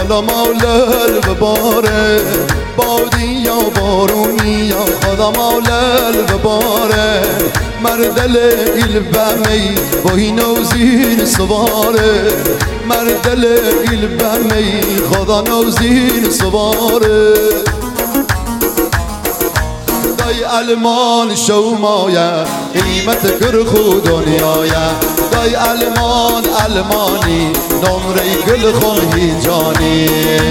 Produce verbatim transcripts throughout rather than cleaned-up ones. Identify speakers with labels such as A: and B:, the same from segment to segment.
A: حالا مولل بباره بادی یا بارونی یا خدا مولل بباره مردل ایل بمی وی نوزین سواره مردل ایل بمی خدا نوزین سواره دای المان شومایه قیمت کرخو دنیایه دای المان المانی نمره گل خمهی جانی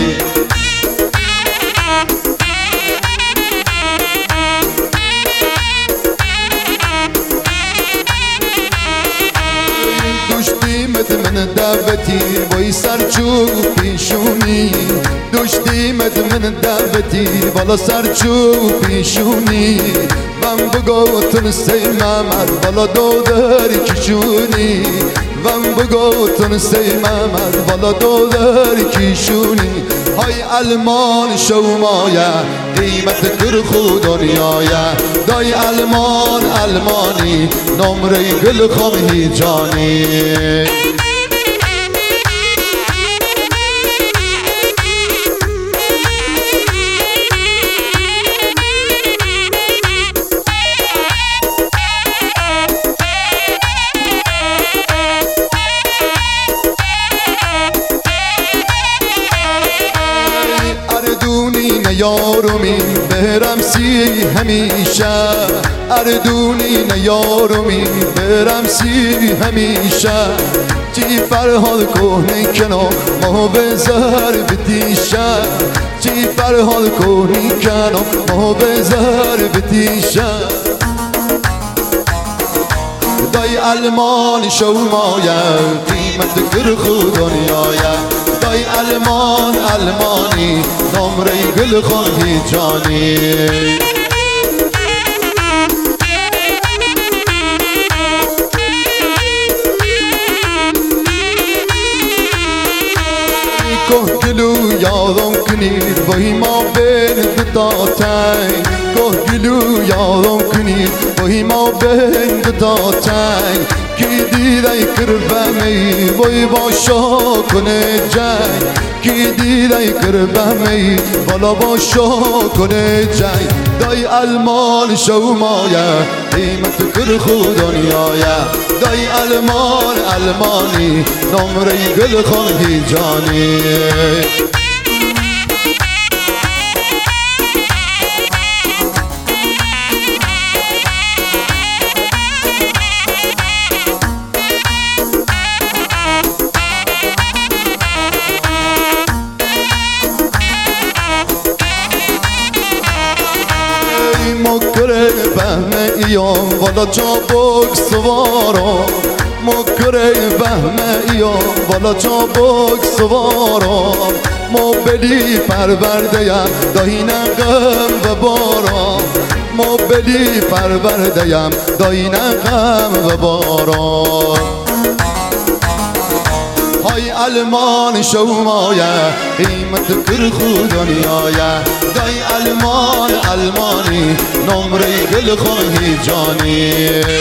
A: دوشتیمت من دعوتی وی سرچوب پیشونی دوشتیمت من دعوتی بالا سرچوب پیشونی من بگوتن سی محمد بالا دو در کشونی من بگوتن سی محمد بالا دو در کشونی های المان شومایه قیمت کرخو دنیایه دای المان المانی نمره گل خمهی جانی یارومی برم سی همیشه اردونی نیارومی برم سی همیشه چی فرحال کنی کنو ما بزر بتیشه چی فرحال کنی کنو ما بزر بتیشه دای المان شومایه قیمت کرخو دنیایه دای المان المانی نمره گل خواهی جانی که گلو یادم کنید وی ما بین دو تنگ که گلو یادم کنید وی ما بین دو تنگ کی دیده کربمی وی باشا کنه جنگ کی دیده کربمی بالا باشا کنه جنگ دای المان شومایه قیمت کرخو دنیایه دای المان المانی نمره گل خواهی جانی مکره بهمه ایام والا چابک سوارا مکره بهمه ایام والا چابک سوارا ما بلی پرورده یم دایی نقم و بارا ما بلی پرورده یم دایی نقم و بارا های المان شومایه قیمت کرخو دنیایه دای المان المانی نمره گل خواهی جانی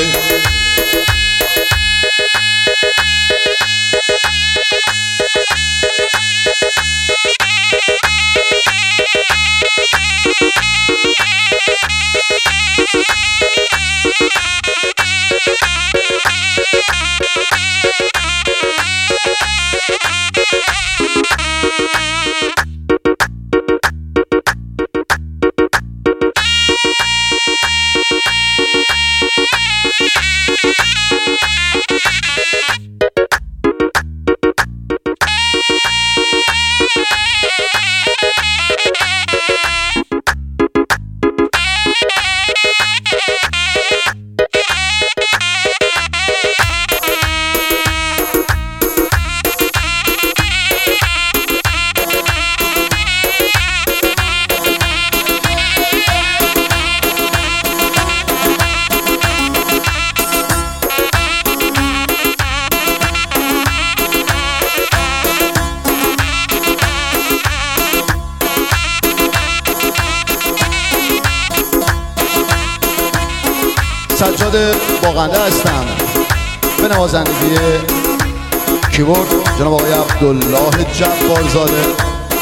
A: سجاد باغنده هستم به نوازندگی کیبورد جناب آقای عبدالله جبارزاده.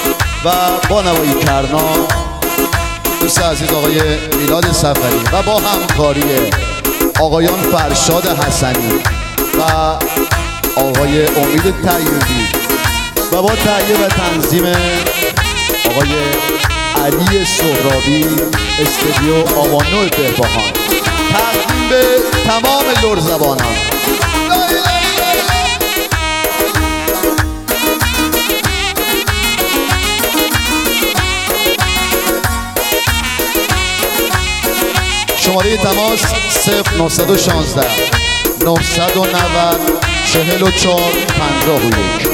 A: و با نوایی کرنا دوست عزیز آقای میلاد سفری و با همکاری آقایان فرشاد حسنی و آقای امید طیبی و با تهیه و تنظیم آقای علی سهرابی استودیو آوانو بهبهان تقدیم به تمام لرزبانان. شماره تماس صفر نهصد و شانزده نهصد و نود چهل و چهار پنجاه و یک.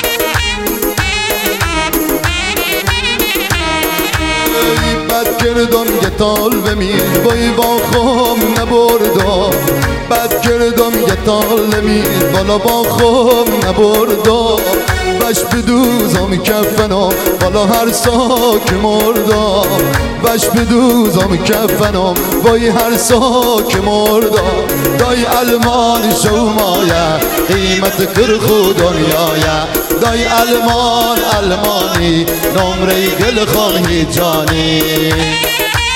A: بد کردم یه تال بمیر بای با خوام نبردا بد کردم یه تال بمیر بالا با خوام نبردا بش بدوزم کفنم بالا هر ساک مردم بش بدوزم کفنم وای هر ساک مردم دای المان شومایه قیمت کرخو دنیایه دای المان المانی نمره گل خواهی جانی